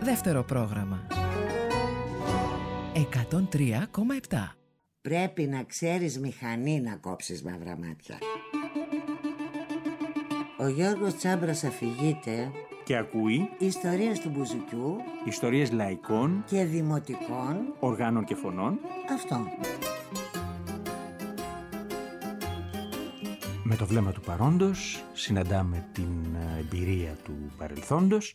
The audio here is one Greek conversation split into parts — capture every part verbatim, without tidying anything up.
δεύτερο πρόγραμμα. εκατόν τρία κόμμα επτά. Πρέπει να ξέρεις μηχανή να κόψεις μαύρα μάτια. Ο Γιώργος Τσάμπρας αφηγείται και ακούει ιστορίες του μπουζουκιού, ιστορίες λαϊκών και δημοτικών οργάνων και φωνών. Αυτό. Με το βλέμμα του παρόντος συναντάμε την εμπειρία του παρελθόντος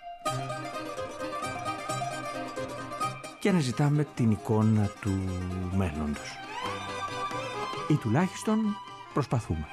και αναζητάμε την εικόνα του μέλλοντος. Ή τουλάχιστον προσπαθούμε.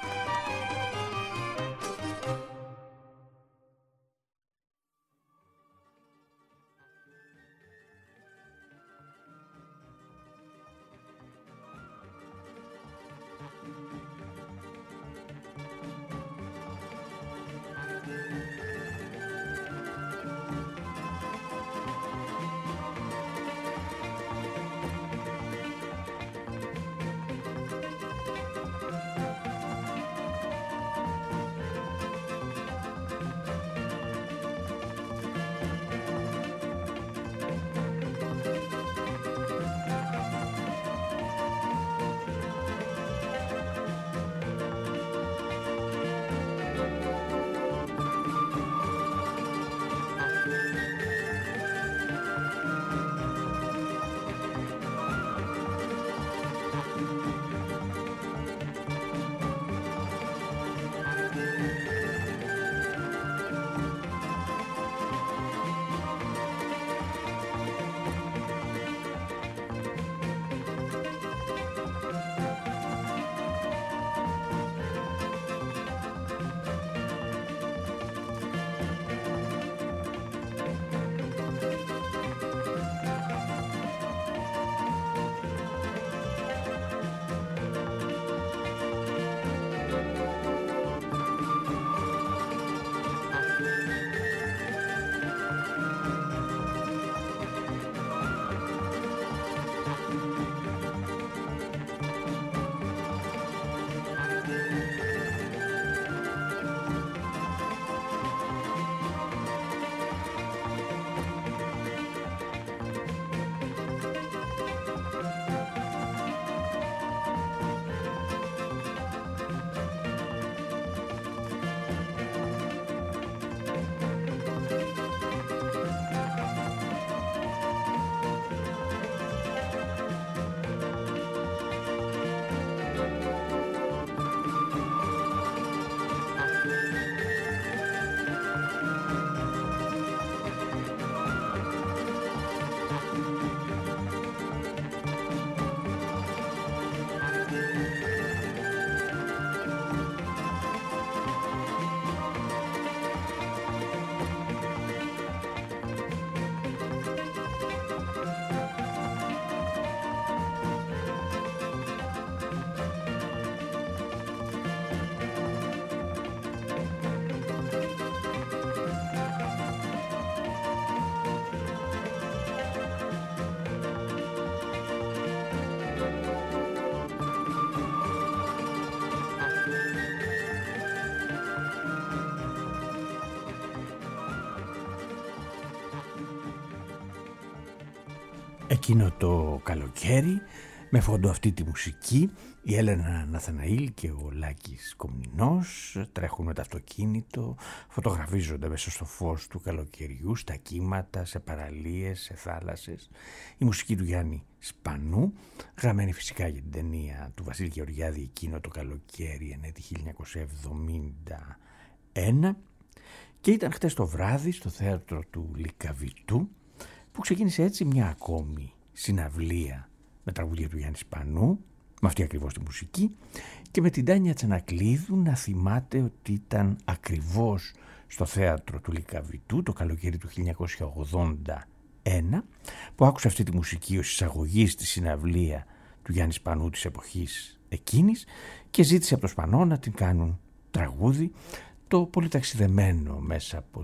Εκείνο το καλοκαίρι, με φόντο αυτή τη μουσική, η Έλενα Ναθαναήλ και ο Λάκης Κομνηνός τρέχουν με το αυτοκίνητο, φωτογραφίζονται μέσα στο φως του καλοκαιριού, στα κύματα, σε παραλίες, σε θάλασσες. Η μουσική του Γιάννη Σπανού, γραμμένη φυσικά για την ταινία του Βασίλη Γεωργιάδη εκείνο το καλοκαίρι, εν έτη χίλια εννιακόσια εβδομήντα ένα, και ήταν χτες το βράδυ στο θέατρο του Λυκαβητού, που ξεκίνησε έτσι μια ακόμη συναυλία με τραγούδια του Γιάννη Σπανού, με αυτή ακριβώς τη μουσική, και με την Τάνια Τσανακλείδου να θυμάται ότι ήταν ακριβώς στο θέατρο του Λυκαβητού το καλοκαίρι του χίλια εννιακόσια ογδόντα ένα που άκουσε αυτή τη μουσική ως εισαγωγή στη συναυλία του Γιάννη Σπανού της εποχής εκείνης και ζήτησε από το Σπανό να την κάνουν τραγούδι, το πολύ ταξιδεμένο μέσα από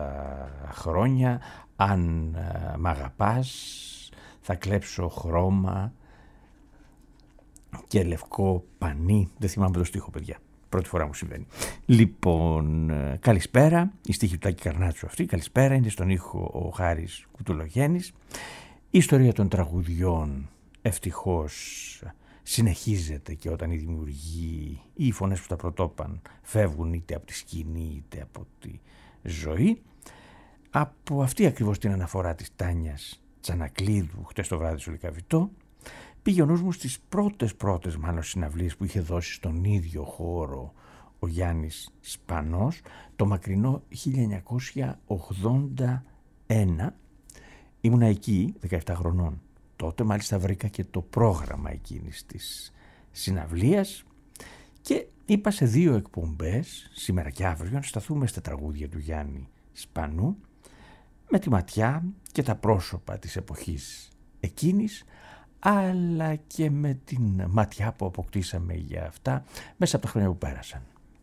τα χρόνια. Αν uh, μ' αγαπάς, θα κλέψω χρώμα και λευκό πανί. Δεν θυμάμαι το στίχο, παιδιά. Πρώτη φορά μου συμβαίνει. Λοιπόν, καλησπέρα. Η στίχη του Τάκη Καρνάτσου αυτή. Καλησπέρα. Είναι στον ήχο ο Χάρης Κουτουλογέννης. Η ιστορία των τραγουδιών ευτυχώς συνεχίζεται και όταν οι δημιουργοί ή οι φωνές που τα πρωτόπαν φεύγουν είτε από τη σκηνή είτε από τη ζωή. Από αυτή ακριβώς την αναφορά της Τάνιας Τσανακλείδου χτες το βράδυ στο Λυκαβητό πήγε ο νους μου στις πρώτες πρώτες μάλλον συναυλίες που είχε δώσει στον ίδιο χώρο ο Γιάννης Σπανός το μακρινό χίλια εννιακόσια ογδόντα ένα. Ήμουνα εκεί δεκαεπτά χρονών. Τότε μάλιστα βρήκα και το πρόγραμμα εκείνης της συναυλίας και είπα σε δύο εκπομπές, σήμερα και αύριο, να σταθούμε στα τραγούδια του Γιάννη Σπανού με τη ματιά και τα πρόσωπα της εποχής εκείνης, αλλά και με την ματιά που αποκτήσαμε για αυτά μέσα από τα χρόνια που πέρασαν.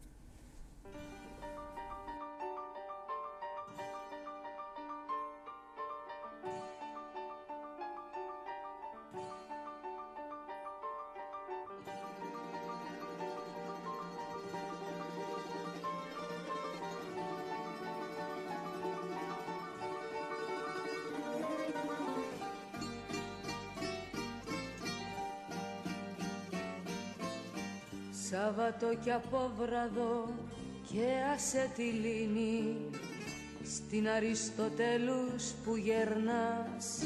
Σάββατο κι απόβραδο και άσε τη λύνη στην Αριστοτέλους που γερνάς.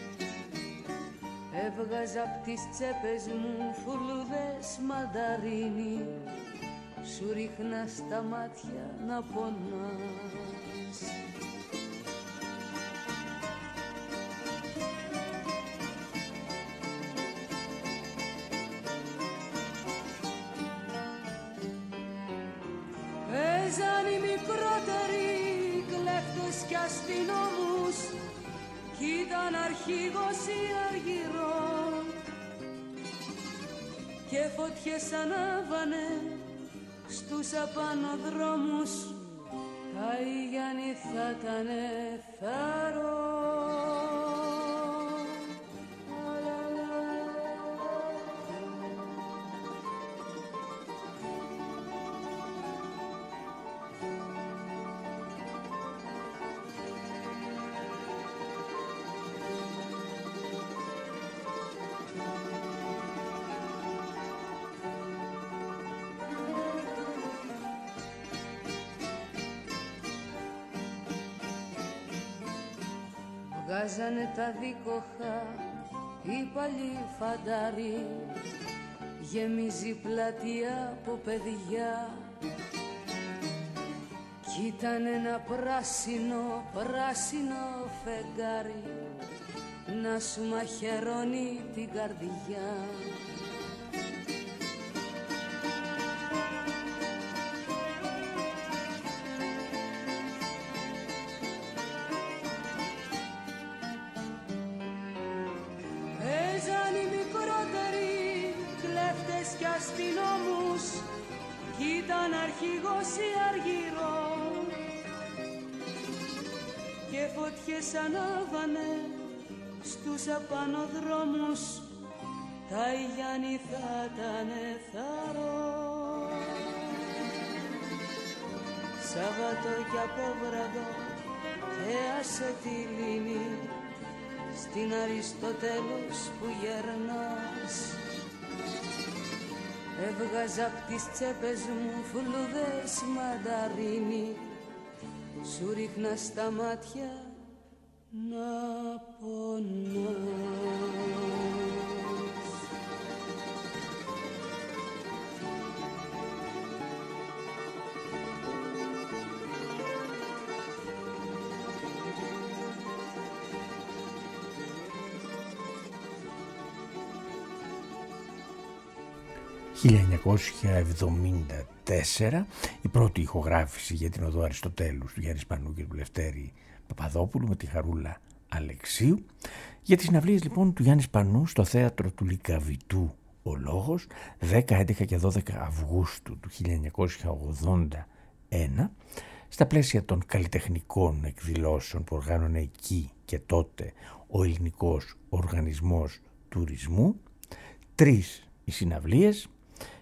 Έβγαζα απ' τις τσέπες μου φουλούδες μανταρίνι, σου ρίχνα στα μάτια να πονάς. Παίζαν οι μικρότεροι κλέφτες κι αστυνόμους κι ήταν αρχηγός ή αργυρό και φωτιές ανάβανε στους απανοδρόμους, τα Ιγιάννη θα ήτανε θάρρο. Βγάζανε τα δίκοχα οι παλιοί φαντάροι, γεμίζει πλατεία από παιδιά κι ήταν ένα πράσινο, πράσινο φεγγάρι να σου μαχαιρώνει την καρδιά. Αστυνόμους κι ήταν αρχηγός ή αργυρό και φωτιές ανάβανε στους απανοδρόμους, τα Ιγιάννη θα ήτανε θάρρο. Σάββατο κι απόβραδο και άσε τη λύνη στην Αριστοτέλους που γερνάς. Έβγαζα απ' τις τσέπες μου φλουδές μανταρίνι, σου ρίχνα στα μάτια να πονάς. χίλια εννιακόσια εβδομήντα τέσσερα η πρώτη ηχογράφηση για την οδό Αριστοτέλους του Γιάννη Σπανού και του Λευτέρη Παπαδόπουλου με τη Χαρούλα Αλεξίου. Για τις συναυλίες λοιπόν του Γιάννη Σπανού στο θέατρο του Λυκαβητού ο Λόγος δέκα, έντεκα και δώδεκα Αυγούστου του χίλια εννιακόσια ογδόντα ένα στα πλαίσια των καλλιτεχνικών εκδηλώσεων που οργάνωνε εκεί και τότε ο Ελληνικός Οργανισμός Τουρισμού. Τρεις οι συναυλίες.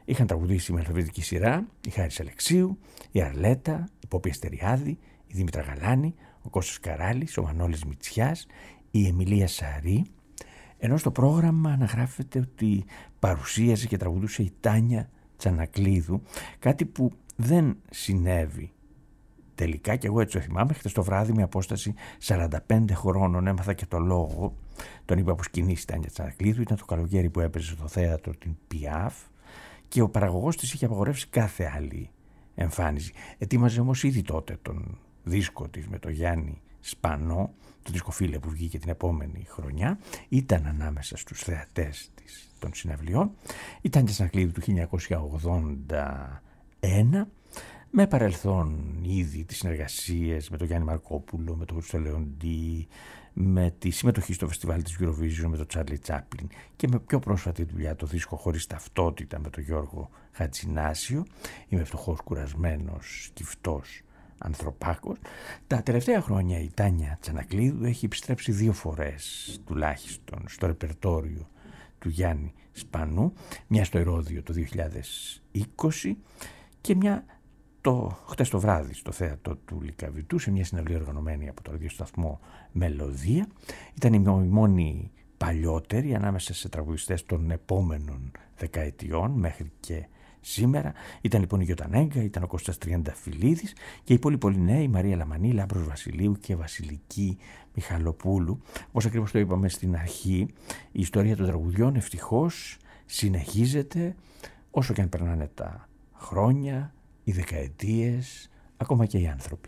Είχαν τραγουδήσει με αλφαβητική σειρά η Χάρης Αλεξίου, η Αρλέτα, η Πόπη Αστεριάδη, η Δήμητρα Γαλάνη, ο Κώστας Καράλης, ο Μανώλης Μητσιάς, η Εμιλία Σαρή, ενώ στο πρόγραμμα αναγράφεται ότι παρουσίαζε και τραγουδούσε η Τάνια Τσανακλείδου, κάτι που δεν συνέβη τελικά, και εγώ έτσι το θυμάμαι. Χθες το βράδυ, με απόσταση σαράντα πέντε χρόνων, έμαθα και το λόγο. Τον είπα από σκηνή η Τάνια Τσανακλείδου, ήταν το καλοκαίρι που έπαιζε στο θέατρο την Πιάφ και ο παραγωγός της είχε απαγορεύσει κάθε άλλη εμφάνιση. Ετοίμαζε όμως ήδη τότε τον δίσκο της με τον Γιάννη Σπανό, το δίσκο Φίλε που βγήκε την επόμενη χρονιά. Ήταν ανάμεσα στους θεατές της, των συναυλιών. Η Τάνια Τσανακλείδου του χίλια εννιακόσια ογδόντα ένα, με παρελθόν ήδη τις συνεργασίες με τον Γιάννη Μαρκόπουλο, με τον Χρήστο Λεοντή, με τη συμμετοχή στο φεστιβάλ της Eurovision με τον Τσάρλι Τσάπλιν και με πιο πρόσφατη δουλειά το δίσκο Χωρίς Ταυτότητα με τον Γιώργο Χατζηνάσιο. Είμαι φτωχός, κουρασμένος, σκυφτός ανθρωπάκος. Τα τελευταία χρόνια η Τάνια Τσανακλείδου έχει επιστρέψει δύο φορές τουλάχιστον στο ρεπερτόριο του Γιάννη Σπανού, μια στο Ηρώδειο το δύο χιλιάδες είκοσι και μια το χτες το βράδυ στο θέατρο του Λυκαβητού, σε μια συναυλία οργανωμένη από το ραδιοσταθμό Μελωδία. Ήταν η μόνη παλιότερη ανάμεσα σε τραγουδιστές των επόμενων δεκαετιών μέχρι και σήμερα. Ήταν λοιπόν η Γιώτα Νέγκα, ήταν ο Κώστας Τριανταφυλλίδης και οι πολύ πολύ νέοι, η Μαρία Λαμανή, Λάμπρος Βασιλείου και Βασιλική Μιχαλοπούλου. Όπως ακριβώς το είπαμε στην αρχή, η ιστορία των τραγουδιών ευτυχώς συνεχίζεται, όσο και αν περνάνε τα χρόνια, οι δεκαετίες, ακόμα και οι άνθρωποι.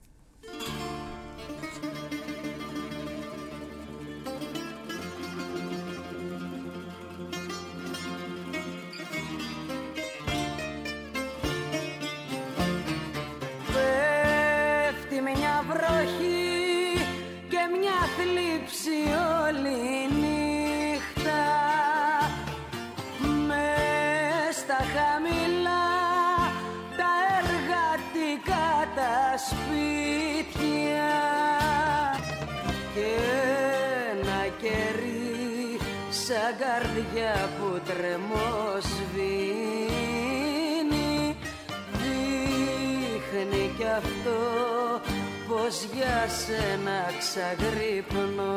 Πέφτει μια βροχή και μια θλίψη όλη νύχτα, μες στα χαμηλά τα σπίτια και ένα κερί σαν καρδιά που τρεμοσβήνει, δείχνει κι αυτό πως για σένα ξαγρύπνω.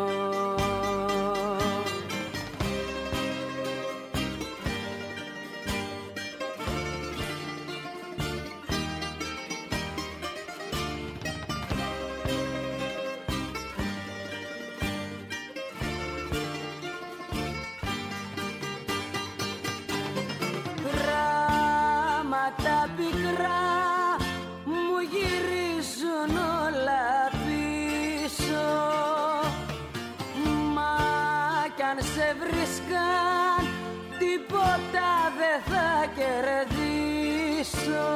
Τίποτα δεν θα κερδίσω.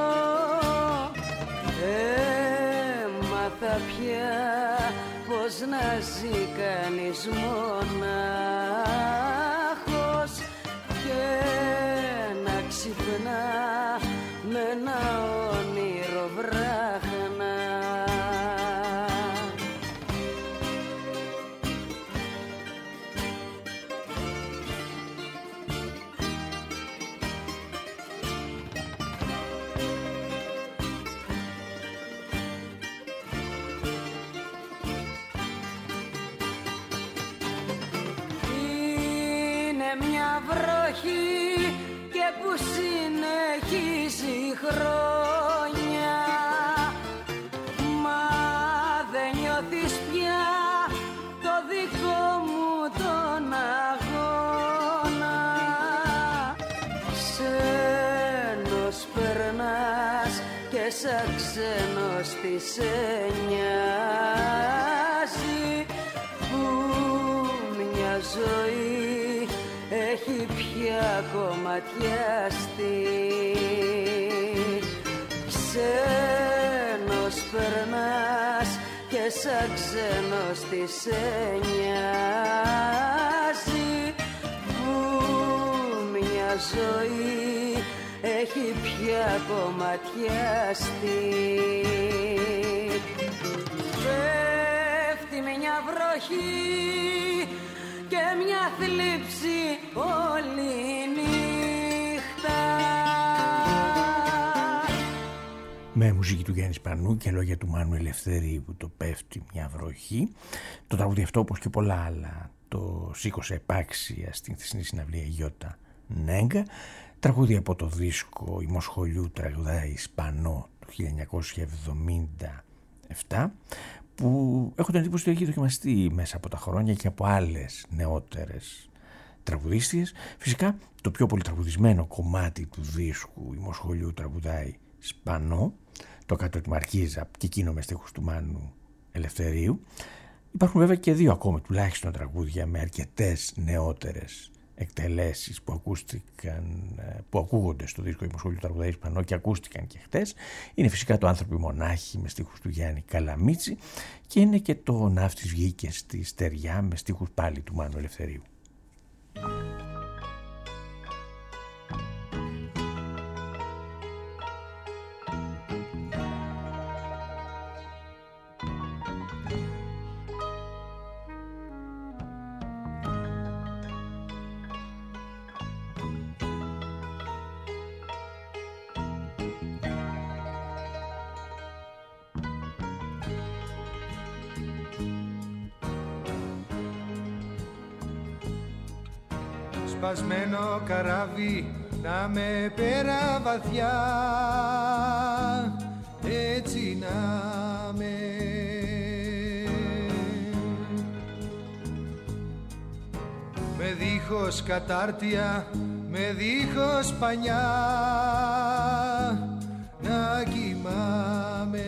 Έμαθα πια πως να ζει κανείς μονάχος και να ξυπνά με ένα όνειρο βράχνα. Βροχή και που συνεχίζει χρόνια, μα δεν νιώθεις πια το δικό μου τον αγώνα. Ξένος περνάς και σαν ξένος τι σε νοιάζει που μια ζωή έχει πια κομματιαστεί. Ξένος περνάς και σαν ξένος τι σε νοιάζει που μια ζωή έχει πια κομματιαστεί. Πέφτει μια βροχή και μια θλίψη όλη νύχτα. με μουσική του Γιάννη Σπανού και λόγια του Μάνου Ελευθερίου που το «Πέφτει μια βροχή». Το τραγούδι αυτό, όπως και πολλά άλλα, το σήκωσε επάξια στην χθεσινή συναυλία Γιώτα Νέγκα. Τραγούδι από το δίσκο «Η Μοσχολιού τραγουδάει Σπανό» του χίλια εννιακόσια εβδομήντα επτά, που έχω την εντύπωση ότι έχει δοκιμαστεί μέσα από τα χρόνια και από άλλες νεότερες τραγουδίστριες. Φυσικά το πιο πολύ τραγουδισμένο κομμάτι του δίσκου «Η Μοσχολιού τραγουδάει Σπανό», το «Κάτω τη Μαρκίζα» και εκείνο με στίχους του Μάνου Ελευθερίου. Υπάρχουν βέβαια και δύο ακόμη τουλάχιστον τραγούδια με αρκετές νεότερες εκτελέσεις που ακούστηκαν, που ακούγονται στο δίσκο «Η Μοσχολιού τραγουδάει Σπανό» και ακούστηκαν και χτες. Είναι φυσικά το «Άνθρωποι μονάχοι» με στίχους του Γιάννη Καλαμίτση και είναι και το «Ναύτης βγήκε στη στεριά» με στίχους πάλι του Μάνου Ελευθερίου. Σπασμένο καράβι να με πέρα βαθιά, έτσι να με. Με δίχως κατάρτια, με δίχως πανιά, να κοιμάμαι.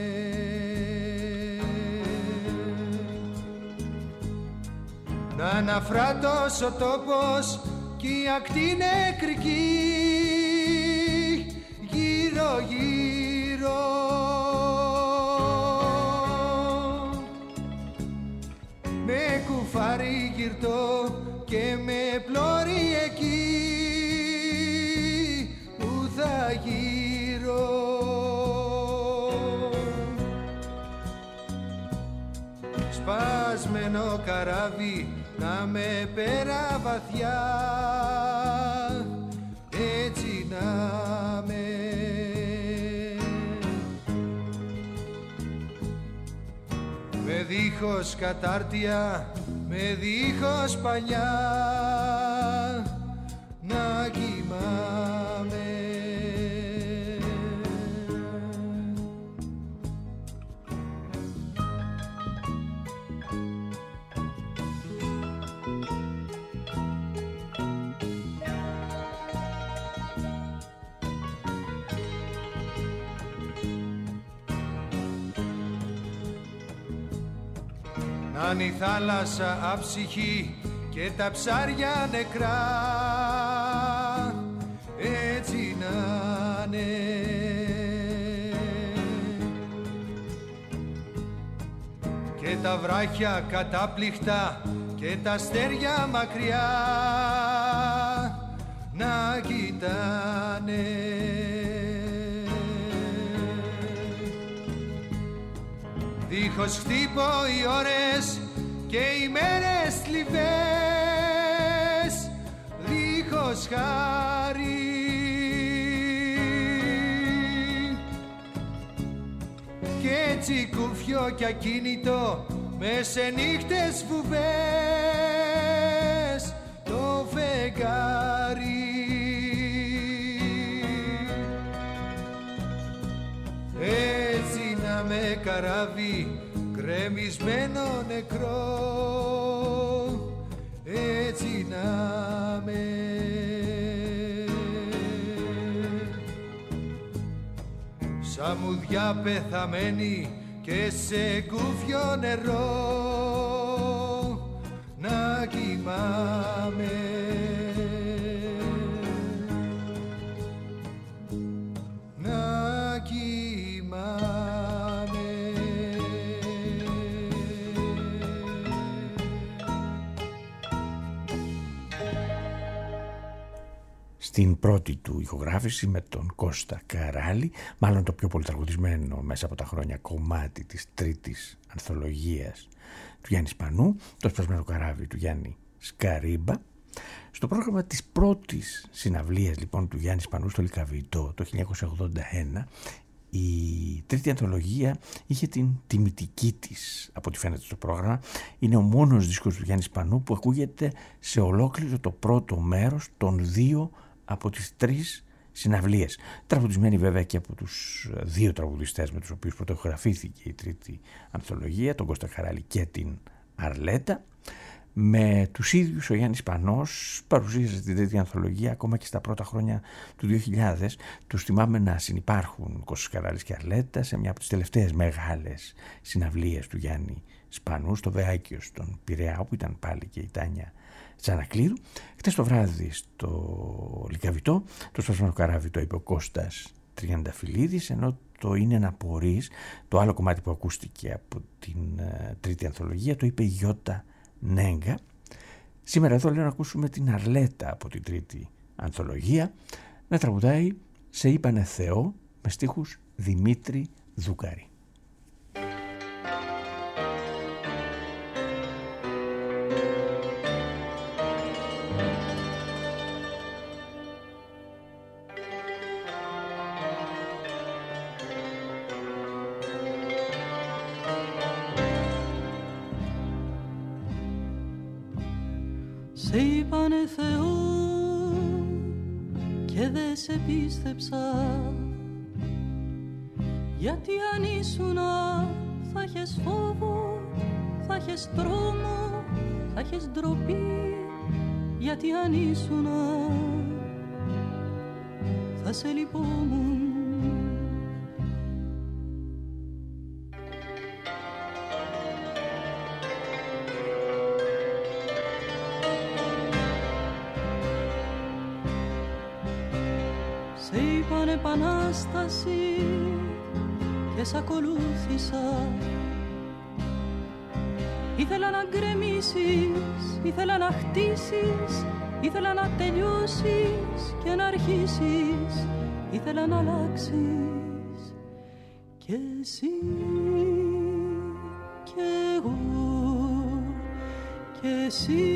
Να αναφράτως ο τόπος κι η ακτή νεκρική γύρω γύρω, με κουφάρι γυρτό και με πλώρη εκεί που θα γύρω. Σπασμένο καράβι να με πέρα βαθιά, έτσι να με. Με δίχως κατάρτια, με δίχως πανιά, να κοιμάμαι. Αν η θάλασσα άψυχη και τα ψάρια νεκρά, έτσι να είναι. Και τα βράχια κατάπληκτα και τα αστέρια μακριά να κοιτάνε. Δίχως χτύπω οι ώρες και οι μέρες θλιβές, δίχως χάρη. Κι έτσι κούφιο κι ακίνητο μες σε νύχτες βουβές το φεγγάρι. Έτσι να με καράβι γκρεμισμένο νεκρό, έτσι να με. Σαν μουδιά πεθαμένη και σε κούφιο νερό να κοιμάμαι. Να κοιμάμαι. Στην πρώτη του ηχογράφηση με τον Κώστα Καράλη, μάλλον το πιο πολύ τραγουδισμένο μέσα από τα χρόνια κομμάτι της τρίτης ανθολογίας του Γιάννη Σπανού, το σπασμένο καράβι του Γιάννη Σκαρίμπα. Στο πρόγραμμα της πρώτης συναυλίας λοιπόν του Γιάννη Σπανού στο Λυκαβητό το χίλια εννιακόσια ογδόντα ένα Η τρίτη ανθολογία είχε την τιμητική της, από ό,τι φαίνεται στο πρόγραμμα. Είναι ο μόνος δίσκος του Γιάννη Σπανού που ακούγεται σε ολόκληρο το πρώτο μέρος των δύο από τις τρεις συναυλίες. Τραγουδισμένη βέβαια και από τους δύο τραγουδιστές με τους οποίους πρωτογραφήθηκε η τρίτη ανθολογία, τον Κώστα Χαράλη και την Αρλέτα. Με τους ίδιους ο Γιάννης Σπανός παρουσίασε την τρίτη ανθολογία ακόμα και στα πρώτα χρόνια του δύο χιλιάδες. Τους θυμάμαι να συνυπάρχουν Κώστας Καράλης και Αρλέτα σε μια από τις τελευταίες μεγάλες συναυλίες του Γιάννη Σπανού στο Βεάκιο στον Πειραιά, όπου ήταν πάλι και η Τάνια Τσανακλείδου. Χτες το βράδυ στο Λυκαβητό το σπασμένο καράβι το είπε ο Κώστας Τριανταφυλλίδης, ενώ το είναι να πορείς, το άλλο κομμάτι που ακούστηκε από την uh, τρίτη ανθολογία, το είπε η Γιώτα Νέγκα. Σήμερα εδώ λέω να ακούσουμε την Αρλέτα από την τρίτη ανθολογία να τραγουδάει «Σε είπανε Θεό» με στίχους Δημήτρη Δούκαρη. Σε είπανε Θεό και δε σε πίστεψα, γιατί αν ήσουνα θα έχεις φόβο, θα έχεις τρόμο, θα έχεις ντροπή, γιατί αν ήσουνα θα σε λυπόμουν. Επανάσταση και σ' ακολούθησα. Ήθελα να γκρεμίσεις, ήθελα να χτίσεις, ήθελα να τελειώσεις και να αρχίσεις, ήθελα να αλλάξεις και εσύ και εγώ και εσύ.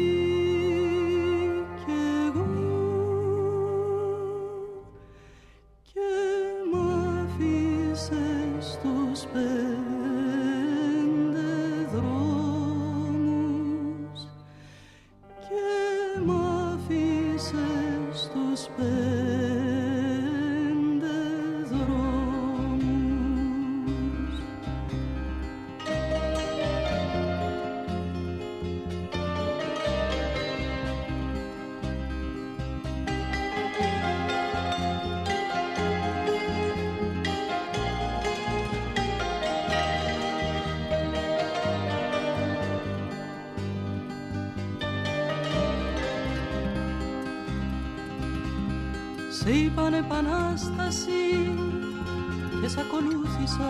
Σε είπαν επανάσταση και σ' ακολούθησα.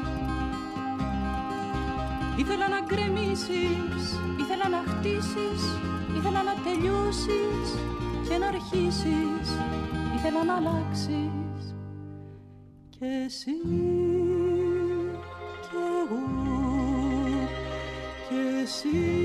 Ήθελα να γκρεμίσεις, ήθελα να χτίσεις, ήθελα να τελειώσεις και να αρχίσεις, ήθελα να αλλάξεις και εσύ και εγώ και εσύ.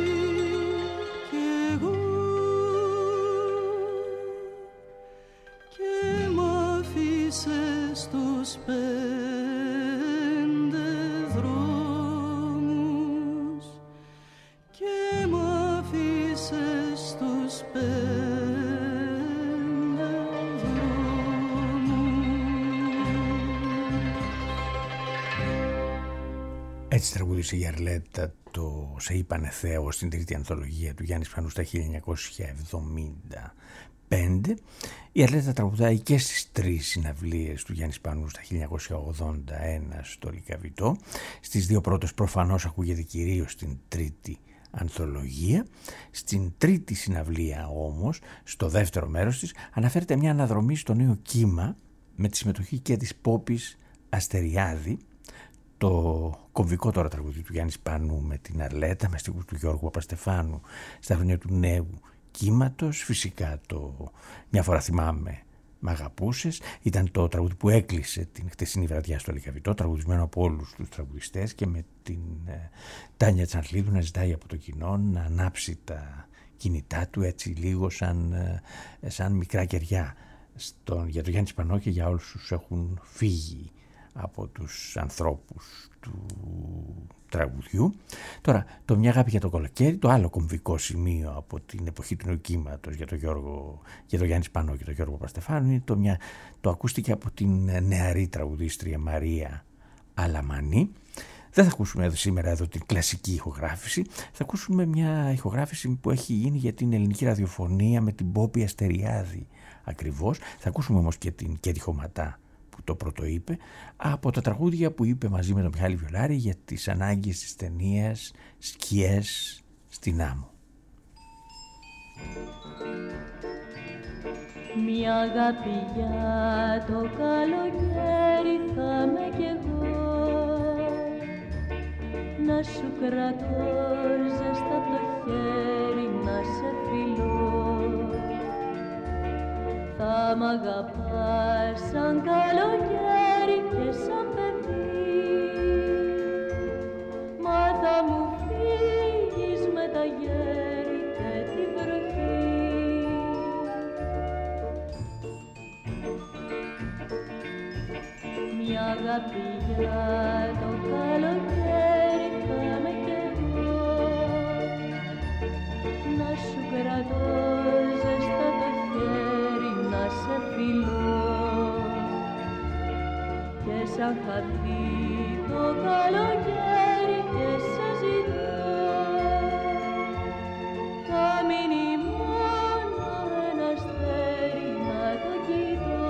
Έτσι τραγούδισε η Αρλέτα το «Σε είπανε Θεό» στην τρίτη ανθολογία του Γιάννη Σπανού στα χίλια εννιακόσια εβδομήντα πέντε. Η Αρλέτα τραγουδάει και στις τρεις συναυλίες του Γιάννη Σπανού στα χίλια εννιακόσια ογδόντα ένα στο Λυκαβητό. Στις δύο πρώτες προφανώς ακούγεται κυρίως στην τρίτη ανθολογία. Στην τρίτη συναυλία όμως, στο δεύτερο μέρος της, αναφέρεται μια αναδρομή στο νέο κύμα με τη συμμετοχή και της Πόπης Αστεριάδη, το κομβικό τώρα τραγούδι του Γιάννη Σπανού με την Αρλέτα, με στίχους του Γιώργου Παπαστεφάνου στα χρόνια του νέου κύματος. Φυσικά το «Μια φορά θυμάμαι μ' αγαπούσες» ήταν το τραγούδι που έκλεισε την χτεσινή βραδιά στο Λυκαβητό, τραγουδισμένο από όλους τους τραγουδιστές και με την ε, Τάνια Τσανακλείδου να ζητάει από το κοινό να ανάψει τα κινητά του έτσι λίγο σαν, ε, σαν μικρά κεριά στον, για το Γιάννη Σπανό και για όλους τους έχουν φύγει από τους ανθρώπους του τραγουδιού. Τώρα, το «Μια αγάπη για το καλοκαίρι», το άλλο κομβικό σημείο από την εποχή του νοικήματος για τον Γιώργο, για τον Γιάννη Σπανό και τον Γιώργο Παστεφάνου, είναι το, μια, το ακούστηκε από την νεαρή τραγουδίστρια Μαρία Αλαμανή. Δεν θα ακούσουμε εδώ, σήμερα εδώ την κλασική ηχογράφηση, θα ακούσουμε μια ηχογράφηση που έχει γίνει για την ελληνική ραδιοφωνία με την Πόπη Αστεριάδη ακριβώς. Θα ακούσουμε όμως και την Κέτη Χωματά που το πρώτο είπε, από τα τραγούδια που είπε μαζί με τον Μιχάλη Βιολάρη για τις ανάγκες της ταινίας «Σκιές στην άμμο». Μια αγάπη για το καλοκαίρι θα με κι εγώ, να σου κρατώ ζεστά το χέρι, να σε φιλώ. Θα μ' αγαπάς σαν καλοκαίρι και σαν παιδί, μα θα μου φύγεις με τα γέρι και τη βροχή. Μια αγάπη για το καλοκαίρι θα με κι εγώ, να σου κρατώ ζεστά το χέρι, να σε φιλώ. Και σαν χαθεί το καλοκαίρι και σε ζητώ, θα μείνει μόνο ένα αστέρι να το κοιτώ.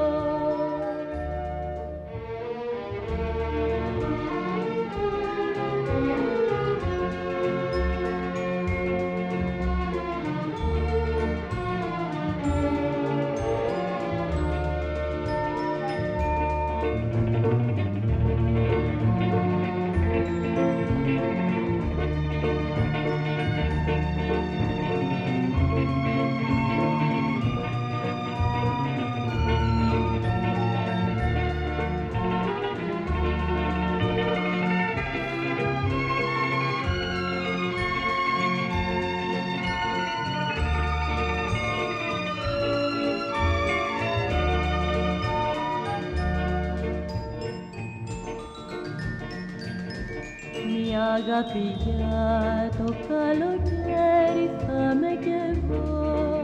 Αγάπη για το καλοκαίρι θα με κι εγώ,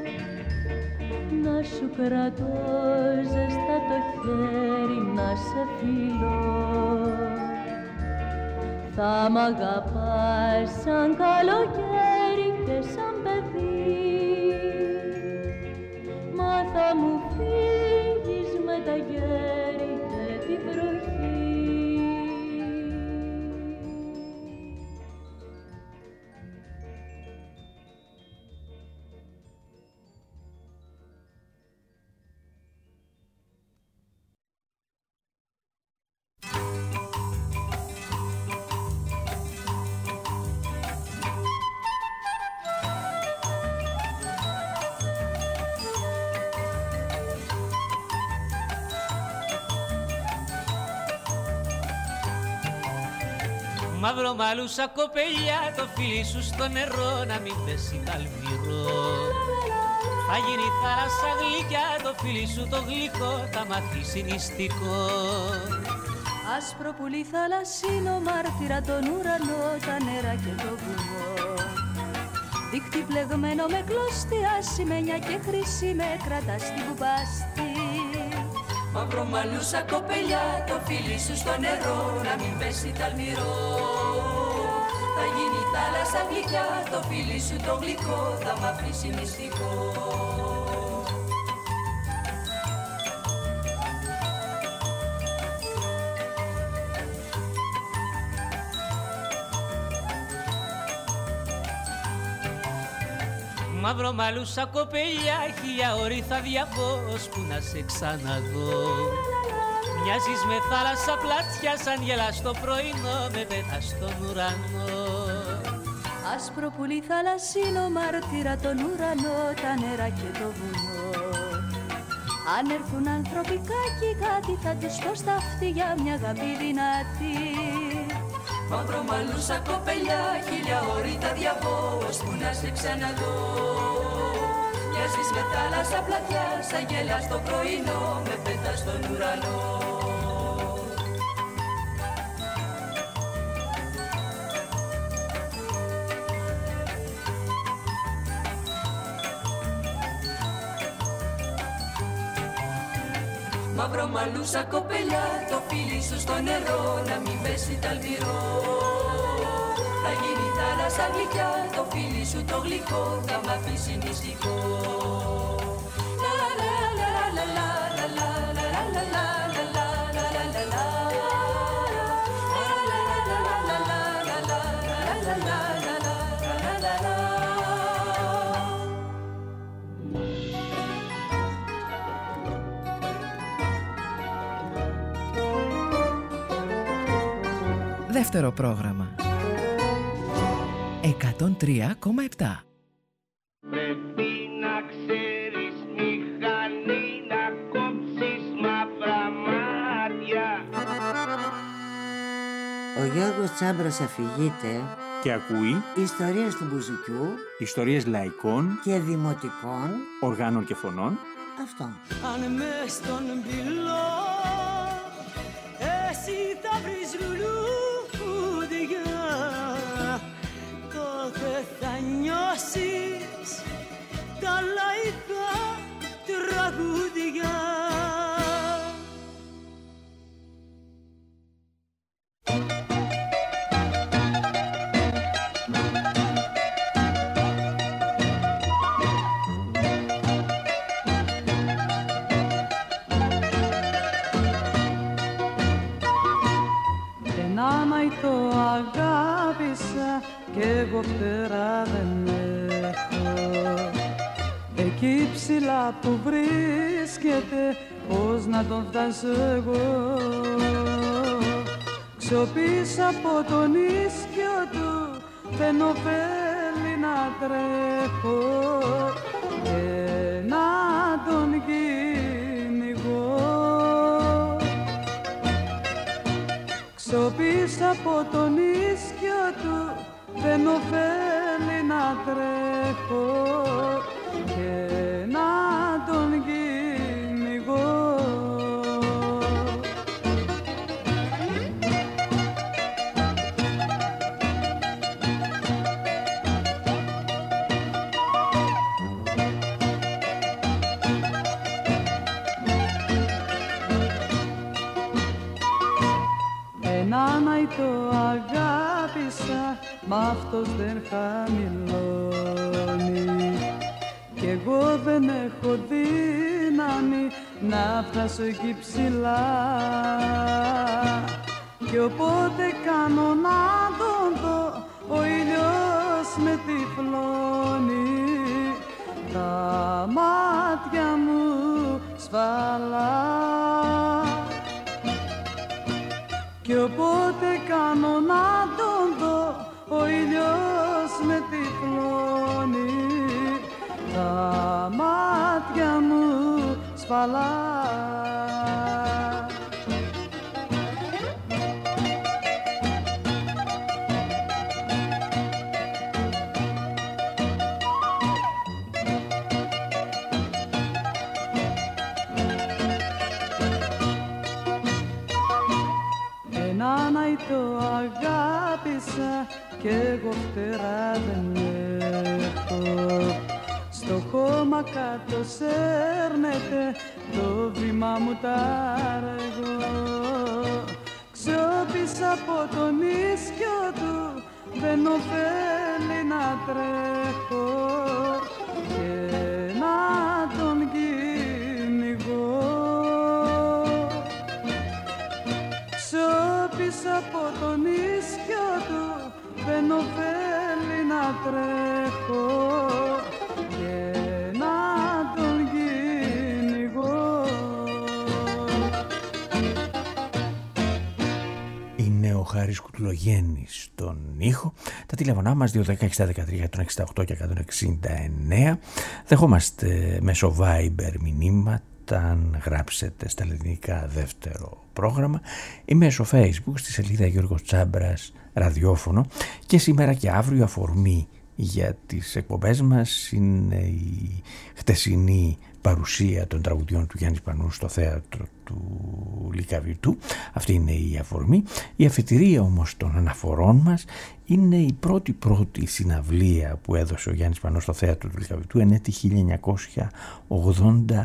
να σου κρατώ ζεστά το χέρι, να σε φιλώ. Θα μ' αγαπάς σαν καλοκαίρι και σαν παιδί, μα θα μου φύγεις με τα γέρι και τη βροχή. Μαύρο μαλούσα κοπελιά, το φίλι σου στο νερό να μην πέσει καλμυρό. Θα γίνει θάλασσα γλυκιά, το φίλι σου το γλυκό θα μαθήσει νηστικό. Άσπρο πουλί θαλασσίνο, μάρτυρα τον ουρανό, τα νερά και το βουνό. Δίχτυ πλεγμένο με κλωστή, ασημένια και χρυσή, με κρατά στην κουπάστη. Μαύρο μαλούσα κοπελιά, το φίλι σου στο νερό να μην πέσει ταλμυρό. Θα γίνει θάλασσα γλυκιά, το φίλι σου το γλυκό θα μ' αφήσει μυστικό. Μαύρο μαλούσα κοπελιά, χίλια ώρη θα διαβώ ώσπου να σε ξαναδώ. Μοιάζεις με θάλασσα πλάτσια, σαν γελάς το πρωινό, με πέτας στον ουρανό. Άσπρο πουλί θαλασσίνο, μάρτυρα τον ουρανό, τα νερά και το βουνό. Αν έρθουν ανθρωπικά και κάτι θα τους πω στα αυτιά, μια αγάπη δυνατή. Μαύρο μαλούσα κοπελιά, χίλια ώρη θα διαβώ ώσπου να σε ξαναδώ. Μοιάζεις με θάλασσα πλατιά, σαν γέλας το πρωινό, με πέτας στον ουρανό. Μαύρο μαλλούσα κοπελιά, το φίλι σου στο νερό να μην πέσει ταλμυρό. Θα γίνει θάλασσα γλυκιά, το φίλι σου το γλυκό θα μ' αφήσει νηστικό. Δεύτερο πρόγραμμα εκατόν τρία κόμμα επτά. Πρέπει να ξέρεις μηχανή να κόψεις μαύρα μάτια. Ο Γιώργος Τσάμπρας αφηγείται Και ακούει ιστορίες του μπουζουκιού, ιστορίες λαϊκών και δημοτικών οργάνων και φωνών. Αυτό. Αν μες στον πυλό εσύ θα βρεις λουλούδια, τότε θα νιώσεις τα λαϊκά τραγούδια. Το αγάπησα κι εγώ φτερά δεν έχω. Εκεί ψηλά που βρίσκεται, πώς να τον φτάσω εγώ. Ξοπίσω από τον ίσκιο του, δεν ωφέλει να τρέχω και να τον κυνηγώ. Ξοπίσω από τον ίσκιο του, δεν ωφέλει να τρέχω και να τον κυνηγώ. Έναν αϊτό αγάπησα, μ' αυτός δεν χαμηλώνει κι εγώ δεν έχω δύναμη να φτάσω εκεί ψηλά. Κι όποτε κάνω να τον δω, ο ήλιος με τυφλώνει, τα μάτια μου σφαλά. Κι όποτε κάνω να τον δω, ο ήλιος με τυφλώνει, τα μάτια μου σφαλά. Έναν αϊτό αγάπησα κι εγώ φτερά δεν έχω. Στο χώμα κάτω σέρνεται το βήμα μου τάργο. Ξόπισα από τον ίσκιο του, δεν ωφέλει να τρέχω και να τον κυνηγώ. Ξόπισα από τον ίσκιο του, δεν ωφέλει να τρέχω και να τον κυνηγώ. Είναι ο Χάρης Κουτουλογέννης στον ήχο. Τα τηλεφωνά μας δύο ένα μηδέν έξι ένα τρία εκατόν εξήντα οκτώ και εκατόν εξήντα εννέα. Δεχόμαστε μέσω Viber μηνύματα αν γράψετε στα ελληνικά δεύτερο πρόγραμμα ή μέσω Facebook στη σελίδα Γιώργος Τσάμπρας ραδιόφωνο. Και σήμερα και αύριο αφορμή για τις εκπομπές μας είναι η χτεσινή παρουσία των τραγουδιών του Γιάννη Πανού στο θέατρο του Λυκαβητού. Αυτή είναι η αφορμή. Η αφετηρία όμως των αναφορών μας είναι η πρώτη πρώτη συναυλία που έδωσε ο Γιάννης Πανός στο θέατρο του Λυκαβητού εν έτη χίλια εννιακόσια ογδόντα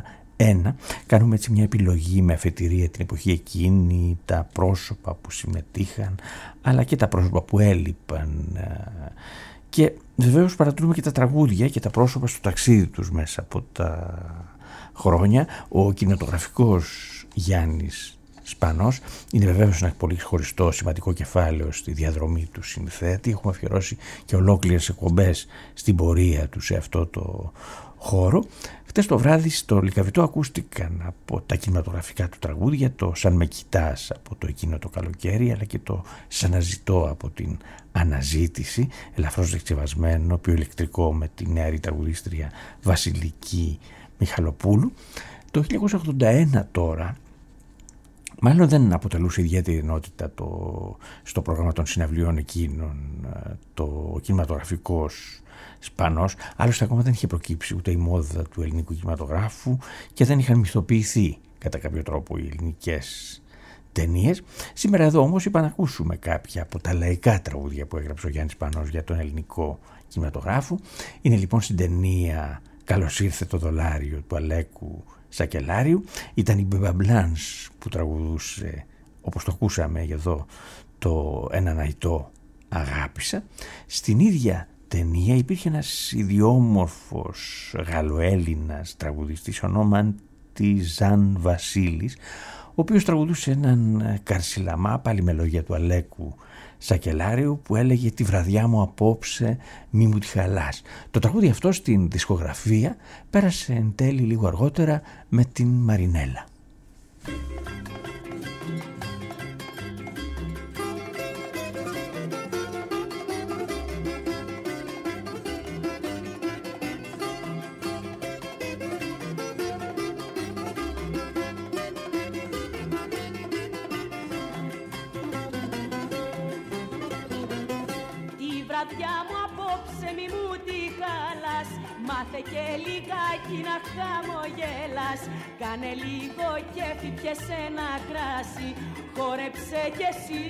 ένα. Κάνουμε έτσι μια επιλογή με αφετηρία την εποχή εκείνη, τα πρόσωπα που συμμετείχαν, αλλά και τα πρόσωπα που έλειπαν. Και βεβαίως παρατηρούμε και τα τραγούδια και τα πρόσωπα στο ταξίδι τους μέσα από τα χρόνια. Ο κινηματογραφικός Γιάννης Σπανός είναι βεβαίως ένα πολύ χωριστό σημαντικό κεφάλαιο στη διαδρομή του συνθέτη. Έχουμε αφιερώσει και ολόκληρες εκπομπές στην πορεία του σε αυτό το χώρο. Χτες το βράδυ στο Λυκαβητό ακούστηκαν από τα κινηματογραφικά του τραγούδια το «Σαν με κοιτάς» από το «Εκείνο το καλοκαίρι», αλλά και το «Σ' αναζητώ» από την «Αναζήτηση», ελαφρώς δεξιβασμένο, πιο ηλεκτρικό, με τη νεαρή τραγουδίστρια Βασιλική Μιχαλοπούλου. Το χίλια εννιακόσια ογδόντα ένα τώρα, μάλλον δεν αποτελούσε ιδιαίτερη ενότητα το, στο πρόγραμμα των συναυλιών εκείνων το κινηματογραφικός Σπανός, άλλωστε ακόμα δεν είχε προκύψει ούτε η μόδα του ελληνικού κινηματογράφου και δεν είχαν μυθοποιηθεί κατά κάποιο τρόπο οι ελληνικές ταινίες. Σήμερα εδώ όμως είπα να ακούσουμε κάποια από τα λαϊκά τραγούδια που έγραψε ο Γιάννης Σπανός για τον ελληνικό κινηματογράφο. Είναι λοιπόν στην ταινία «Καλώς ήρθε το δολάριο» του Αλέκου Σακελάριου. Ήταν η Μπέμπα Μπλάνς που τραγουδούσε, όπως το ακούσαμε εδώ, το «Έναν αϊτό αγάπησα». Στην ίδια ταινία υπήρχε ένας ιδιόμορφος Γαλλοέλληνας τραγουδιστής ονόματι Ζαν Βασίλης, ο οποίος τραγουδούσε έναν καρσιλαμά, πάλι με λόγια του Αλέκου Σακελάριου, που έλεγε «Τη βραδιά μου απόψε μη μου τη χαλάς». Το τραγούδι αυτό στην δισκογραφία πέρασε εν τέλει λίγο αργότερα με την Μαρινέλα. Μάθε και λιγάκι να χαμογέλας, κάνε λίγο κέφι, πιέσαι ένα κράσι, χόρεψε κι εσύ.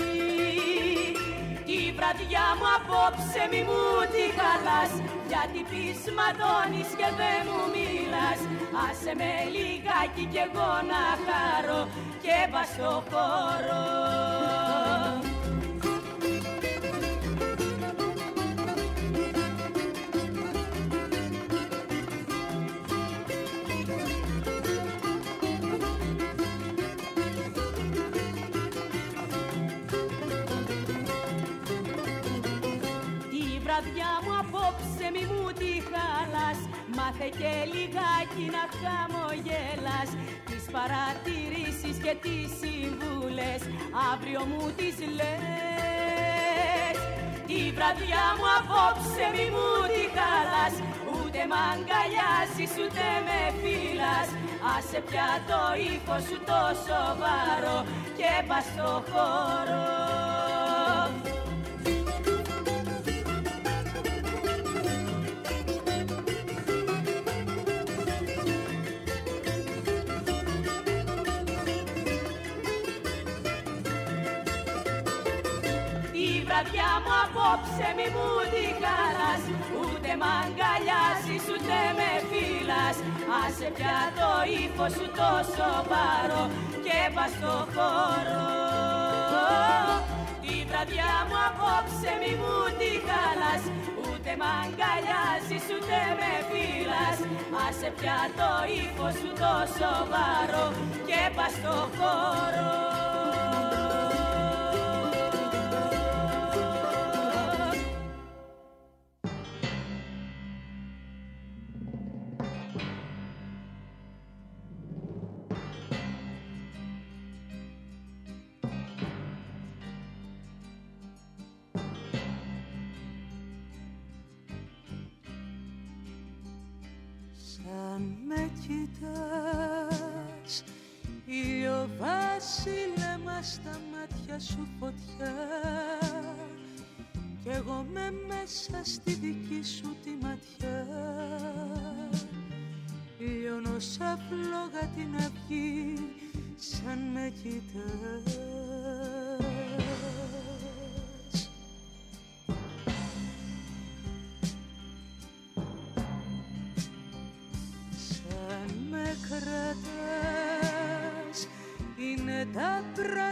Τη βραδιά μου απόψε μη μου τη χαλάς, γιατί πεις ματώνεις και δεν μου μιλάς. Άσε με λιγάκι κι εγώ να χαρώ και πας στο χώρο. Βραδιά μου απόψε μη μου τη χαλάς, μάθε και λιγάκι να χαμογέλας. Τις παρατηρήσεις και τις συμβούλες αύριο μου τις λες. Τη βραδιά μου απόψε μη μου τη χαλάς, ούτε μ' αγκαλιάζεις ούτε με φύλας. Άσε πια το ύφος σου το σοβαρό και πας στο χώρο. Βραδιά μου απόψε μη μου τη χαλάς, ούτε μ' αγκαλιάζεις ούτε με φύλας. Άσε πια το ύφος σου το σοβαρό και πας στο χώρο. Τη βραδιά μου απόψε μη μου τη χαλάς, ούτε μ' αγκαλιάζεις ούτε με φύλας. Άσε πια το ύφος σου το σοβαρό και πας στο χώρο. Με κοιτάς, ηλιοβάσιλεμα στα μάτια σου φωτιά, κι εγώ με μέσα στη δική σου τη ματιά. Λιώνω σαν φλόγα την αυγή, σαν με κοιτάς.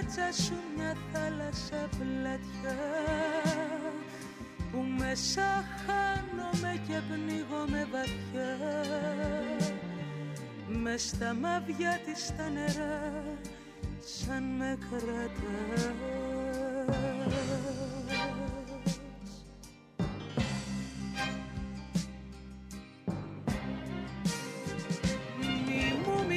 φάλτσα σου μια θάλασσα πλατιά που μέσα χάνομαι και πνίγομαι βαθιά μες στα μαύια της τα νερά σαν με κρατάς. Μη μου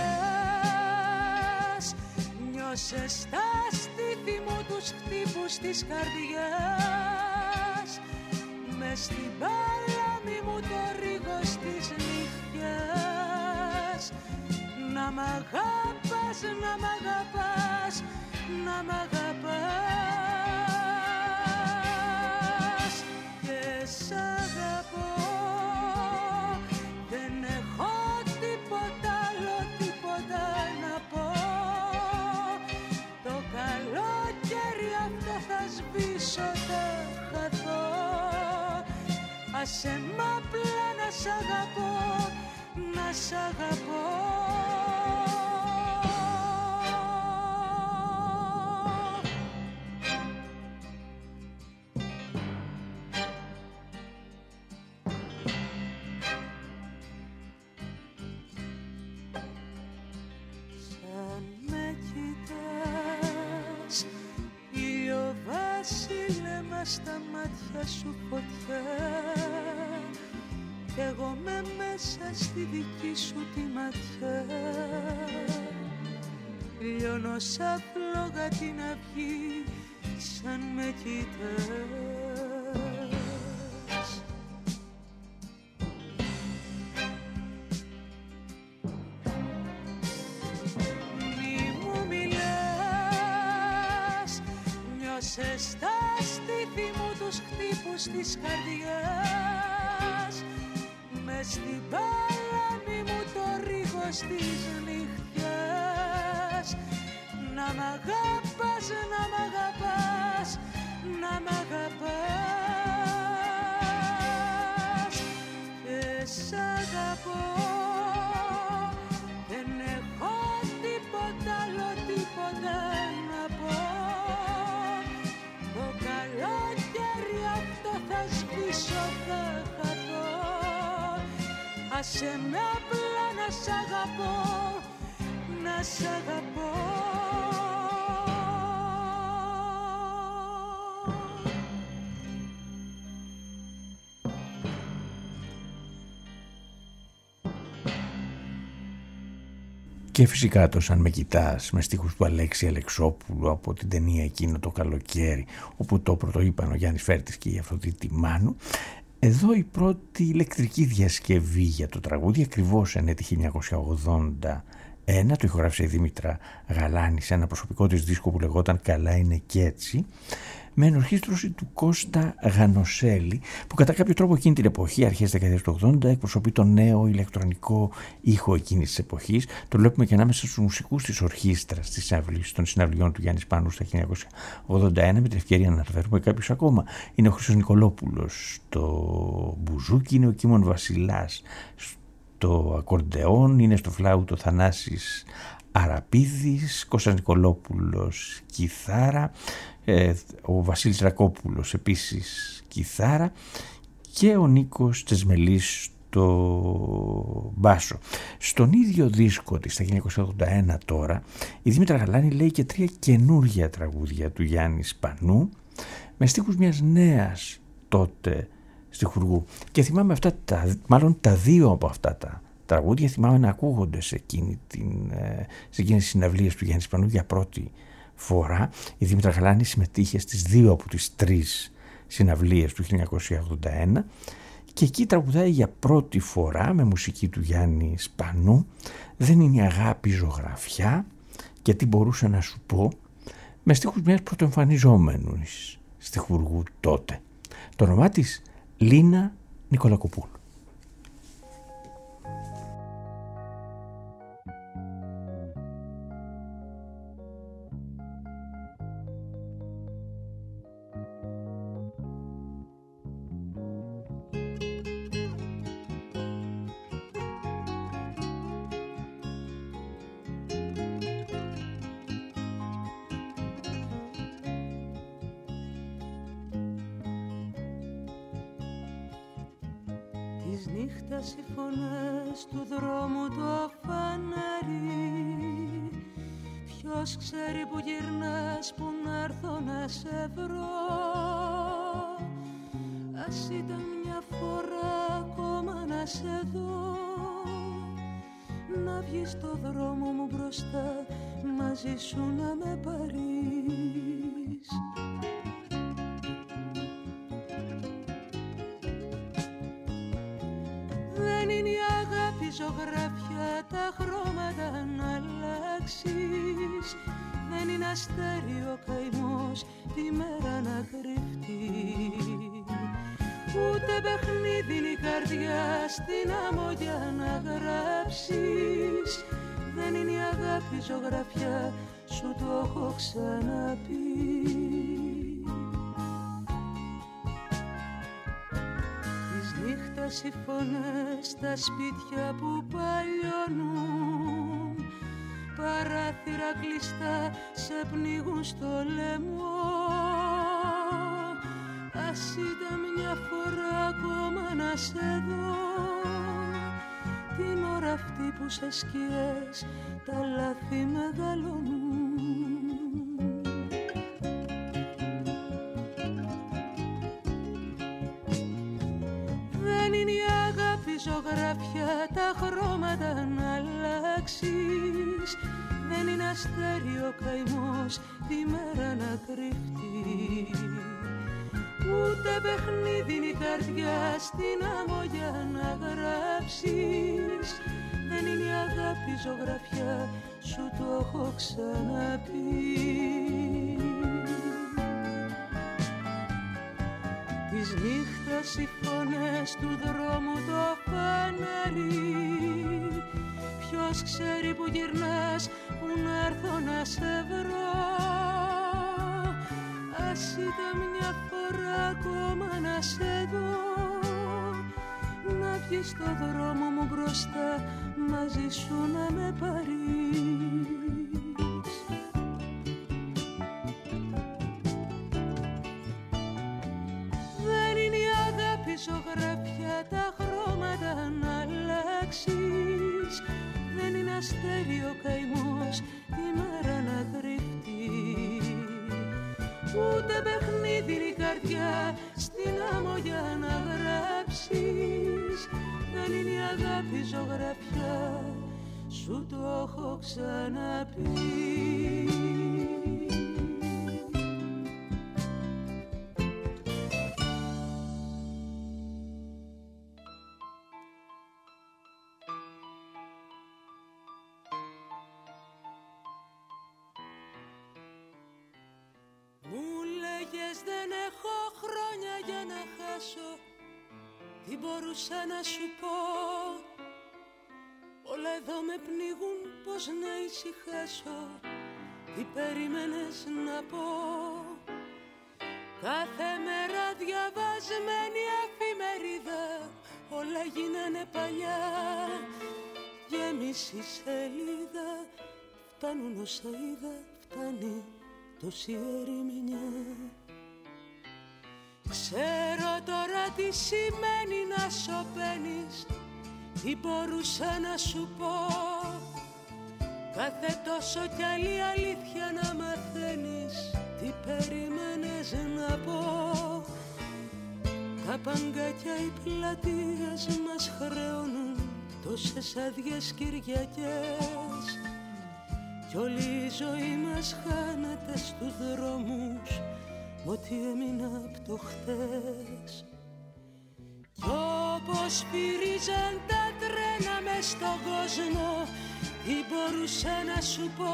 μιλάς, νιώσε στα στήθη μου τους χτύπους της καρδιάς μες στην παλάμη μου το ρίγος της νυχτιάς. Να μ' αγαπάς, να μ' αγαπάς, να μ' αγαπάς και σ' αγαπώ. Δεν έχω τίποτα άλλο, τίποτα να πω. Το καλοκαίρι αυτό θα σβήσω, θα χαθώ. Άσε μ' απλά να σ' αγαπώ, να σ' αγαπώ. Σαν με κοιτάς, ηλιοβάσιλεμα στα μάτια σου φωτιά κι εγώ με μέσα στη δική σου τη ματιά. Λιώνω σαν φλόγα την αυγή σαν με κοιτάς. Μη μου μιλάς, νιώσε στα στήθη μου τους χτύπους της καρδιάς μες στην παλάμη μου το ρίγος της νυχτιάς. Να μ' αγαπάς, να μ' αγαπάς, να μ' αγαπάς και σ' αγαπώ. Δεν έχω τίποτα άλλο, τίποτα να πω. Το καλοκαίρι αυτό θα σβήσω, θα χαθώ. Άσε με απλά να σ' αγαπώ, να σ' αγαπώ. Και φυσικά το «Σαν με κοιτάς» με στίχους του Αλέξη Αλεξόπουλου από την ταινία «Εκείνο το καλοκαίρι», όπου το πρωτοείπαν ο Γιάννης Φέρτης και η Αφροδίτη Μάνου. Εδώ η πρώτη ηλεκτρική διασκευή για το τραγούδι, ακριβώς εν έτη χίλια εννιακόσια ογδόντα ένα, το ηχογράφησε η Δήμητρα Γαλάνη σε ένα προσωπικό της δίσκο που λεγόταν «Καλά είναι κι έτσι», με ενορχήστρωση του Κώστα Γανοσέλη, που κατά κάποιο τρόπο εκείνη την εποχή, αρχές δεκαετίας του ογδόντα, εκπροσωπεί το νέο ηλεκτρονικό ήχο εκείνης της εποχής. Το βλέπουμε και ανάμεσα στους μουσικούς της ορχήστρας των συναυλιών του Γιάννη Σπανού στα χίλια εννιακόσια ογδόντα ένα, με την ευκαιρία να αναφέρουμε κάποιους ακόμα. Είναι ο Χρήστος Νικολόπουλος στο μπουζούκι, είναι ο Κίμων Βασιλάς στο ακορντεόν, είναι στο φλάουτο Θανάσης Αραπίδης, Κώστας Νικολόπουλος κιθάρα, ο Βασίλης Ρακόπουλος επίσης κιθάρα και ο Νίκος Τσεσμελής στο μπάσο. Στον ίδιο δίσκο της, στα χίλια εννιακόσια ογδόντα ένα τώρα, η Δήμητρα Γαλάνη λέει και τρία καινούργια τραγούδια του Γιάννη Σπανού με στίχους μιας νέας τότε στιχουργού. Και θυμάμαι αυτά τα, μάλλον τα δύο από αυτά τα τραγούδια θυμάμαι να ακούγονται σε, εκείνη την, σε εκείνες τις συναυλίες του Γιάννη Σπανού για πρώτη φορά. Η Δήμητρα Γαλάνη συμμετείχε στις δύο από τις τρεις συναυλίες του χίλια εννιακόσια ογδόντα ένα και εκεί τραγουδάει για πρώτη φορά με μουσική του Γιάννη Σπανού «Δεν είναι η αγάπη ζωγραφιά» και «Τι μπορούσα να σου πω», με στίχους μιας πρωτοεμφανιζόμενης στιχουργού τότε. Το όνομά της Λίνα Νικολακοπούλου. Της νύχτας οι φωνές του δρόμου το φανάρι. Ποιος ξέρει που γυρνάς, που να έρθω να σε βρω. Ας ήταν μια φορά ακόμα να σε δω, να βγεις στο δρόμο μου μπροστά, μαζί σου να με πάρεις. Δεν είναι η αγάπη ζωγράφια, τα χρώματα να αλλάξεις. Δεν είναι αστέρι ο καημός, τη μέρα να κρυφτεί. Ούτε παιχνίδι είναι η καρδιά στην άμμο για να γράψεις. Δεν είναι η αγάπη ζωγραφιά, σου το έχω ξαναπεί. Της νύχτας οι φωνές στα σπίτια που παλιώνουν, παράθυρα κλειστά σε πνίγουν στο λαιμό. Ας ήταν μια φορά ακόμα να σε δω, την ώρα αυτή που σε σκιές τα λάθη μεγαλώνουν. Δεν είναι η αγάπη ζωγράφια, τα χρώματα να αλλάξεις. Δεν είναι αστέρι ο καημός, τη μέρα να κρυφτεί. Ούτε παιχνίδι είναι η καρδιά στην άμμο για να γράψεις. Δεν είναι η αγάπη ζωγραφιά, σου το έχω ξαναπεί. Της νύχτας οι φωνές του δρόμου το φανάρι. Ποιος ξέρει που γυρνάς, που να έρθω να σε βρω. Ας ήταν μια φορά ακόμα να σε δω, να βγεις στο δρόμο μου μπροστά, μαζί σου να με πάρεις. Δεν είναι η αγάπη ζωγραφιά, τα χρώματα να αλλάξεις. Δεν είναι αστέρι ο καημός, τη μέρα να κρυφτεί. Ούτε παιχνίδι είναι η καρδιά στην άμμο για να γράψεις. Δεν είναι η αγάπη ζωγραφιά, σου το έχω ξαναπεί. Δεν έχω χρόνια για να χάσω, τι μπορούσα να σου πω. Όλα εδώ με πνίγουν, πως να ησυχάσω. Τι περίμενες να πω. Κάθε μέρα διαβασμένη εφημερίδα, όλα γίνανε παλιά. Γέμιση σελίδα, φτάνουν όσα είδα, φτάνει τόση ερημινιά. Ξέρω τώρα τι σημαίνει να σωπαίνεις, τι μπορούσα να σου πω. Κάθε τόσο κι άλλη αλήθεια να μαθαίνεις, τι περίμενες να πω. Τα παγκάκια οι πλατείες μας χρεώνουν τόσες άδειες Κυριακές, κι όλη η ζωή μας χάνεται στους δρόμους, ό,τι έμεινα απ' το χτες. Κι όπως φυρίζαν τα τρένα μες στον κόσμο, τι μπορούσα να σου πω.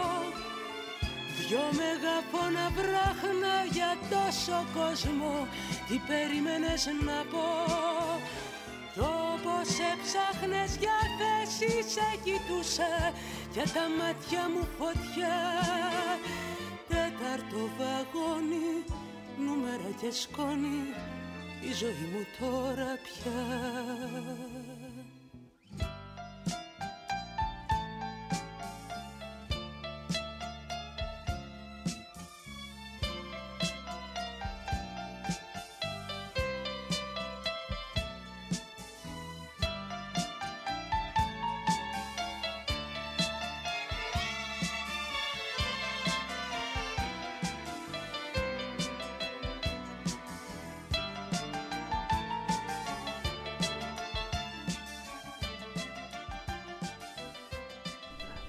Δυο μεγαφώνα βράχνω για τόσο κόσμο, τι περίμενες να πω. Κι όπως έψαχνες για θέση σε κοιτούσα, για τα μάτια μου φωτιά. Τέταρτο βαγόνι, νούμερα και σκόνη, η ζωή μου τώρα πια.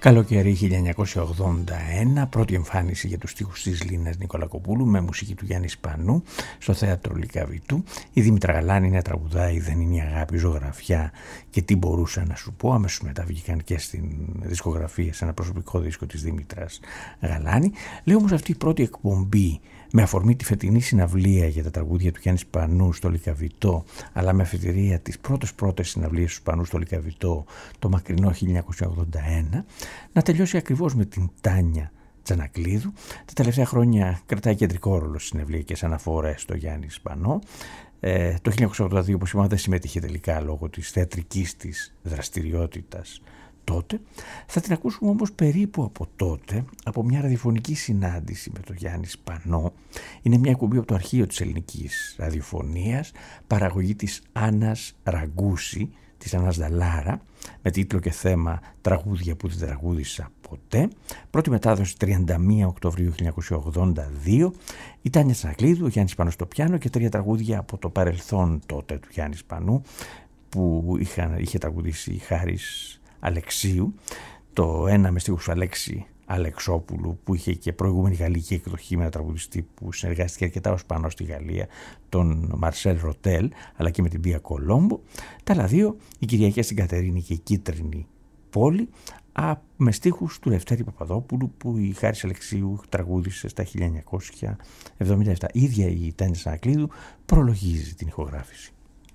Καλοκαίρι χίλια εννιακόσια ογδόντα ένα, πρώτη εμφάνιση για τους στίχους της Λίνας Νικολακοπούλου με μουσική του Γιάννη Σπανού στο θέατρο Λυκαβητού. Η Δήμητρα Γαλάνη είναι τραγουδάει «Δεν είναι η αγάπη, ζωγραφιά» και «Τι μπορούσα να σου πω». Αμέσως μετά βγήκαν και στην δισκογραφία, σε ένα προσωπικό δίσκο της Δήμητρας Γαλάνη. Λέω όμως αυτή η πρώτη εκπομπή με αφορμή τη φετινή συναυλία για τα τραγούδια του Γιάννη Σπανού στο Λυκαβητό, αλλά με αφετηρία τις πρώτες πρώτες συναυλίες του Σπανού στο Λυκαβητό το μακρινό χίλια εννιακόσια ογδόντα ένα, να τελειώσει ακριβώς με την Τάνια Τζανακλίδου. Τα τελευταία χρόνια κρατάει κεντρικό ρόλο στις συναυλίες αναφορές στο Γιάννη Σπανό. Ε, το χίλια εννιακόσια ογδόντα δύο, όπως είπαμε, δεν συμμετείχε τελικά λόγω της θεατρικής της δραστηριότητας τότε. Θα την ακούσουμε όμως περίπου από τότε, από μια ραδιοφωνική συνάντηση με τον Γιάννη Σπανό. Είναι μια εκπομπή από το αρχείο της ελληνικής ραδιοφωνίας, παραγωγή της Άννας Ραγκούση, της Άννας Δαλάρα, με τίτλο και θέμα «Τραγούδια που δεν τραγούδισα ποτέ». Πρώτη μετάδοση τριάντα μία Οκτωβρίου χίλια εννιακόσια ογδόντα δύο. Η Τάνια Τζανακλίδου, ο Γιάννης Σπανός στο πιάνο και τρία τραγούδια από το παρελθόν τότε του Γιάννη Σπανού που είχαν, είχε τραγουδήσει η Χάρης Αλεξίου. Το ένα με στίχους Αλέξη Αλεξόπουλου, που είχε και προηγούμενη γαλλική εκδοχή με ένα τραγουδιστή που συνεργάστηκε αρκετά ο Σπανός στη Γαλλία, τον Μαρσέλ Ροτέλ, αλλά και με την Πία Κολόμπο. Τα άλλα δύο, η Κυριακή στην Κατερίνη και η Κίτρινη Πόλη, με στίχους του Λευτέρη Παπαδόπουλου, που η Χάρης Αλεξίου τραγούδισε στα χίλια εννιακόσια εβδομήντα επτά. Η ίδια η Τάνια Τζανακλίδου προλογίζει την ηχογράφηση.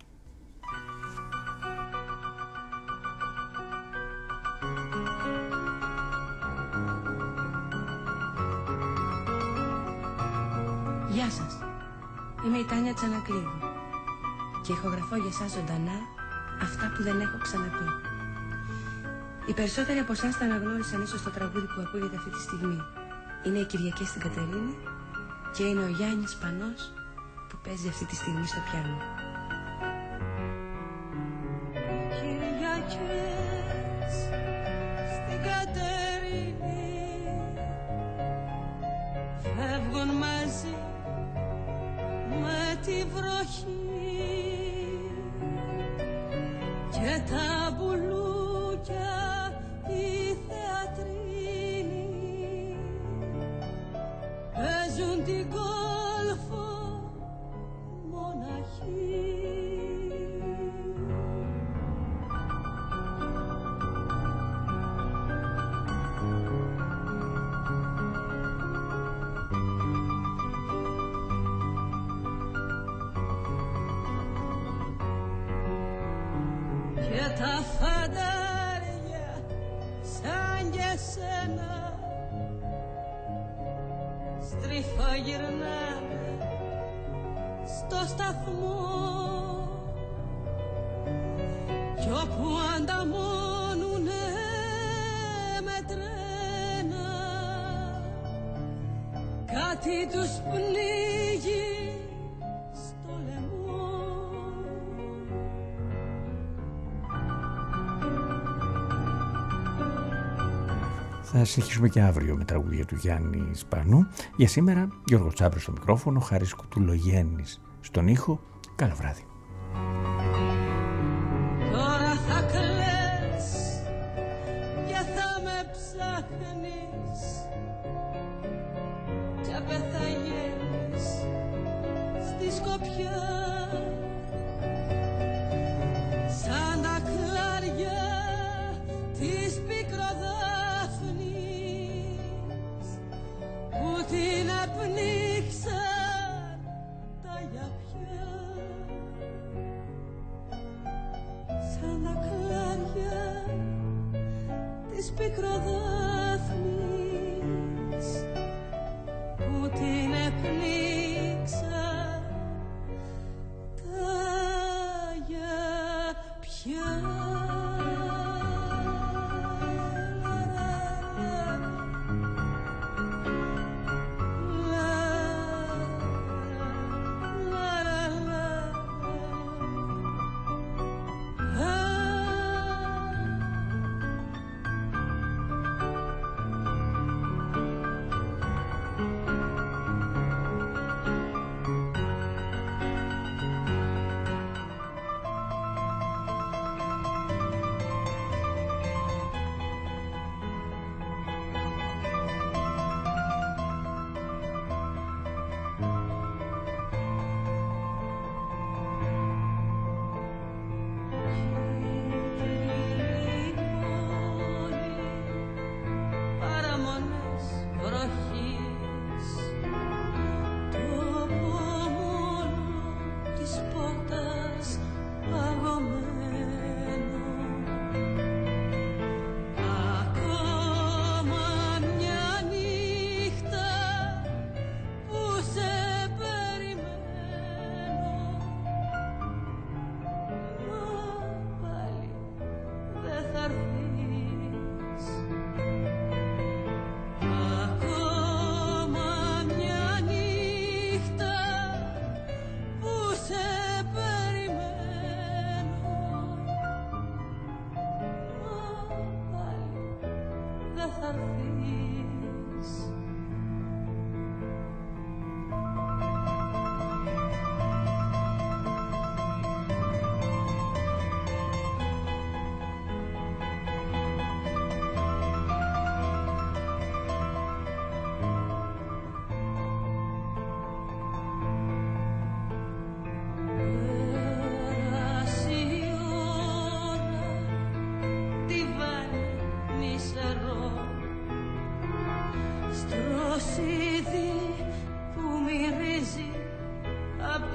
Γεια σας, είμαι η Τάνια Τζανακλίδου και ηχογραφώ για εσάς ζωντανά αυτά που δεν έχω ξαναπεί. Οι περισσότεροι από εσάς θα αναγνώρισαν ίσως το τραγούδι που ακούγεται αυτή τη στιγμή. Είναι η Κυριακή στην Κατερίνη και είναι ο Γιάννης Σπανός που παίζει αυτή τη στιγμή στο πιάνο. Κυριακές στην Κατερίνη φεύγουν μαζί με τη βροχή και τα μπουλούκια οι θεατρίνοι παίζουν την κόλφο μοναχή. Και τα φαντάρια σαν και σένα στριφογυρνάνε στο σταθμό κι όπου ανταμώνουνε με τρένα κάτι τους πνίγει στο λαιμό. Θα συνεχίσουμε και αύριο με τραγούδια του Γιάννη Σπανού. Για σήμερα, Γιώργος Τσάμπρος στο μικρόφωνο, Χάρης Κουτουλογέννης στον ήχο. Καλό βράδυ. Τώρα θα κλαις και θα με ψάχνεις και πεθαγαίνεις στη σκοπιά σαν τα κλάρια της πικροδάφνης που την απνίξαν τα γιαπιά. Σαν τα κλάρια της πικροδάφνης που την επνίξαν τα γιαπιά.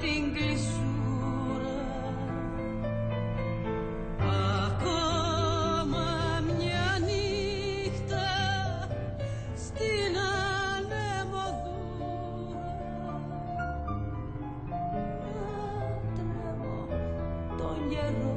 στην κλεισούρα. Ακόμα μια νύχτα στην ανεμοδούρα. Να τρέμω τον καιρό.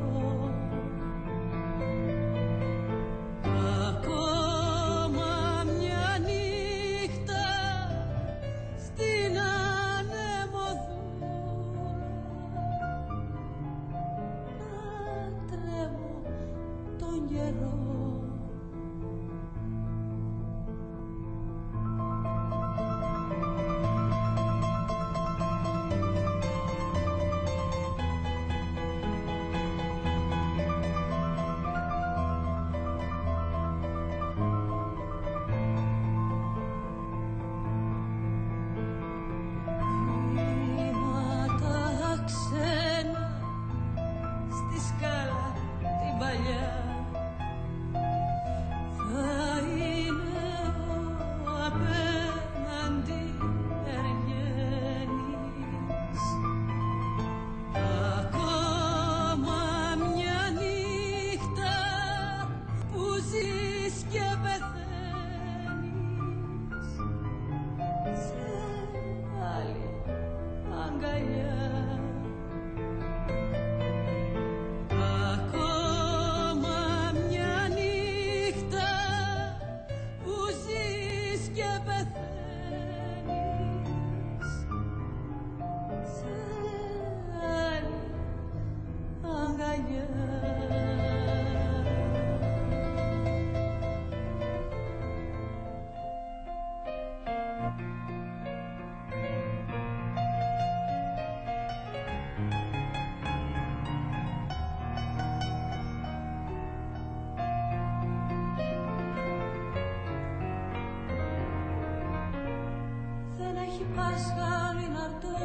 Πάσχαλη ναρτό,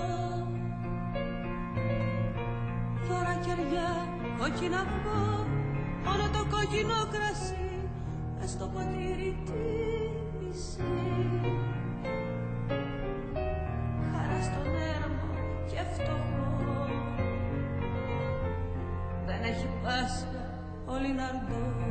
δώρα κεριά, κόκκινα αυγό, όλο το κόκκινο κρασί μες στο ποτήρι τίμησε. Χαρά στον έρμο και φτωχό, δεν έχει Πάσχα όλη ναρτό.